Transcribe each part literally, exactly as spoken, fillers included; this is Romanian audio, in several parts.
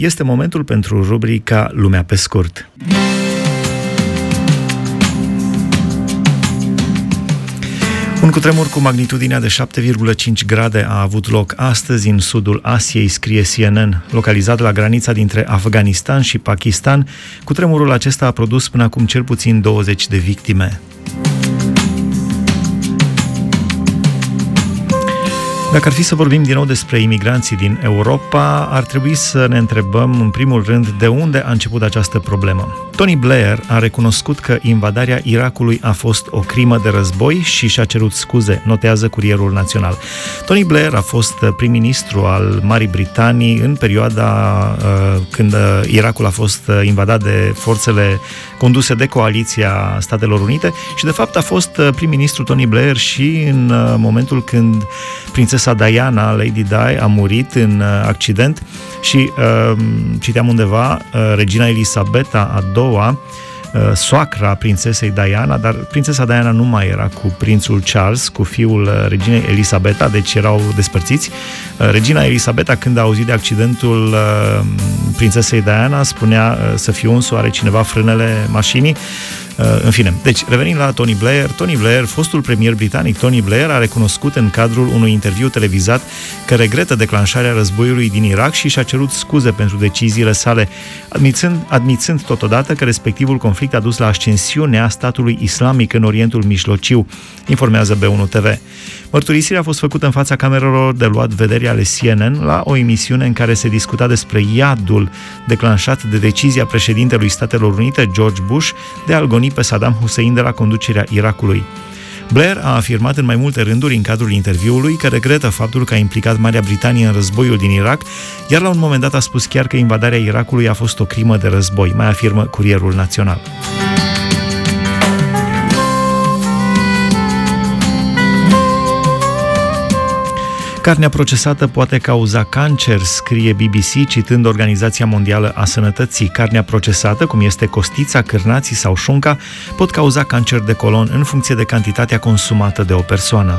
Este momentul pentru rubrica Lumea pe scurt. Un cutremur cu magnitudinea de șapte virgulă cinci grade a avut loc astăzi în sudul Asiei, scrie C N N. Localizat la granița dintre Afganistan și Pakistan, cutremurul acesta a produs până acum cel puțin douăzeci de victime. Dacă ar fi să vorbim din nou despre imigranții din Europa, ar trebui să ne întrebăm în primul rând de unde a început această problemă. Tony Blair a recunoscut că invadarea Irakului a fost o crimă de război și și-a cerut scuze, notează Curierul Național. Tony Blair a fost prim-ministru al Marii Britanii în perioada uh, când Irakul a fost invadat de forțele conduse de Coaliția Statelor Unite și de fapt a fost prim-ministru Tony Blair și în uh, momentul când prințesa Diana, Lady Di, a murit în accident și, uh, citeam undeva, uh, regina Elisabeta a doua, uh, soacra prințesei Diana, dar prințesa Diana nu mai era cu prințul Charles, cu fiul uh, reginei Elisabeta, deci erau despărțiți. Uh, regina Elisabeta, când a auzit de accidentul uh, prințesei Diana, spunea uh, să fiu unsu, are cineva frânele mașinii. În fine, deci revenind la Tony Blair, Tony Blair, fostul premier britanic Tony Blair, a recunoscut în cadrul unui interviu televizat că regretă declanșarea războiului din Irak și și-a cerut scuze pentru deciziile sale, admițând, admițând totodată că respectivul conflict a dus la ascensiunea statului islamic în Orientul Mijlociu, informează B unu T V. Mărturisirea a fost făcută în fața camerelor de luat vedere ale C N N la o emisiune în care se discuta despre iadul declanșat de decizia președintelui Statelor Unite, George Bush, de a-l goni pe Saddam Hussein de la conducerea Irakului. Blair a afirmat în mai multe rânduri în cadrul interviului că regretă faptul că a implicat Marea Britanie în războiul din Irak, iar la un moment dat a spus chiar că invadarea Irakului a fost o crimă de război, mai afirmă Curierul Național. Carnea procesată poate cauza cancer, scrie B B C, citând Organizația Mondială a Sănătății. Carnea procesată, cum este costița, cârnații sau șunca, pot cauza cancer de colon în funcție de cantitatea consumată de o persoană.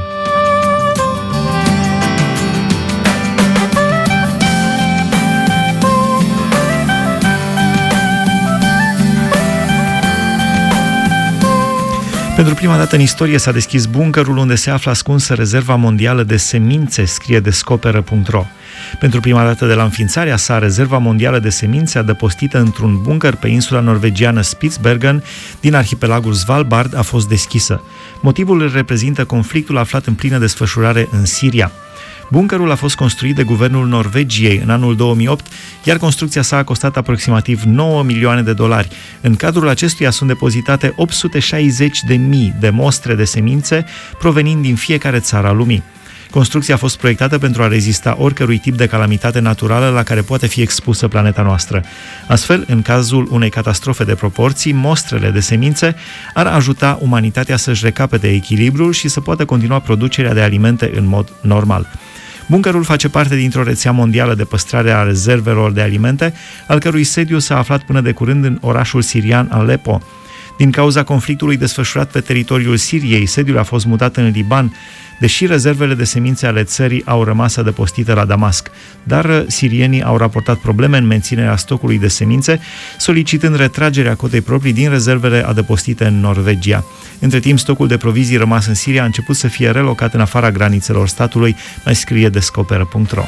Pentru prima dată în istorie s-a deschis bunkerul unde se află ascunsă rezerva mondială de semințe, scrie descoperă punct ro. Pentru prima dată de la înființarea sa, rezerva mondială de semințe adăpostită într-un bunker pe insula norvegiană Spitsbergen din arhipelagul Svalbard a fost deschisă. Motivul îl reprezintă conflictul aflat în plină desfășurare în Siria. Bunkerul a fost construit de guvernul Norvegiei în anul două mii opt, iar construcția sa a costat aproximativ nouă milioane de dolari. În cadrul acestuia sunt depozitate opt sute șaizeci de mii de mostre de semințe provenind din fiecare țară a lumii. Construcția a fost proiectată pentru a rezista oricărui tip de calamitate naturală la care poate fi expusă planeta noastră. Astfel, în cazul unei catastrofe de proporții, mostrele de semințe ar ajuta umanitatea să-și recapete echilibrul și să poată continua producerea de alimente în mod normal. Bunkerul face parte dintr-o rețea mondială de păstrare a rezervelor de alimente, al cărui sediu s-a aflat până de curând în orașul sirian Aleppo. Din cauza conflictului desfășurat pe teritoriul Siriei, sediul a fost mutat în Liban, deși rezervele de semințe ale țării au rămas adăpostite la Damasc. Dar sirienii au raportat probleme în menținerea stocului de semințe, solicitând retragerea cotei proprii din rezervele adăpostite în Norvegia. Între timp, stocul de provizii rămas în Siria a început să fie relocat în afara granițelor statului, mai scrie descoperă punct ro.